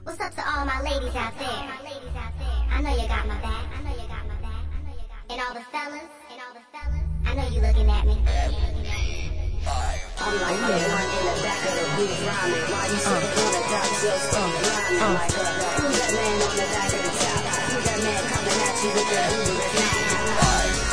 What's up to all my ladies out there? I know you got my back. And all the fellas, I know you looking at me. I'm like the one in the back of the booth rhyming. While you sitting on the dock, just rhyming like who's that man on the back of the top? Who's that man coming at you with the booty that's not?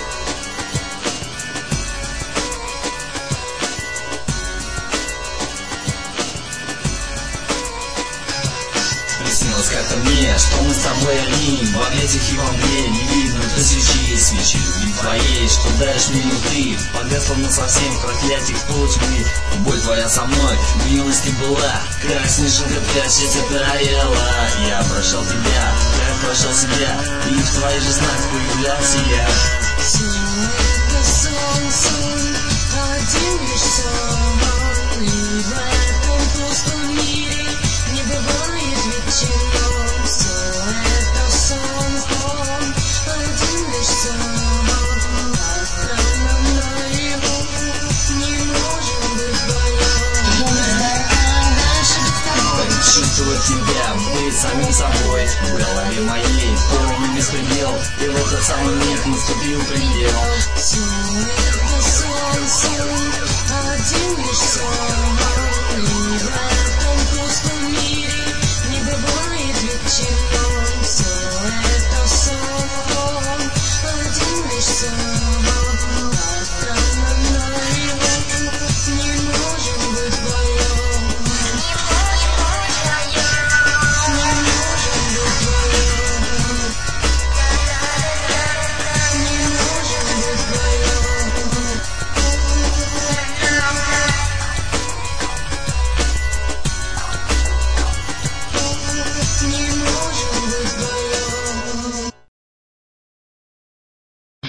Приснилось как-то мне, что мы с тобой одни. В огне тихий во мне не видно до свечи. Свечи любви твоей, что даришь мне внутри. Погасла насовсем в проклятиях полутьмы. Боль твоя со мной, в юности была. Как снежинка прячется таяла. Я прощал тебя, как прощал себя. И в твоих же снах появлялся я. Все это сон, один лишь сон. И в этом пустом мире не бывает ветчиной. Все это сон, один лишь сон. Странно наяву, не может быть вдвоем. Дальше без тобой. Чувствовать тебя, быть самим собой. В голове моей полный беспредел. И в этот самый миг наступил предел. Все это сон, один лишь сон. И в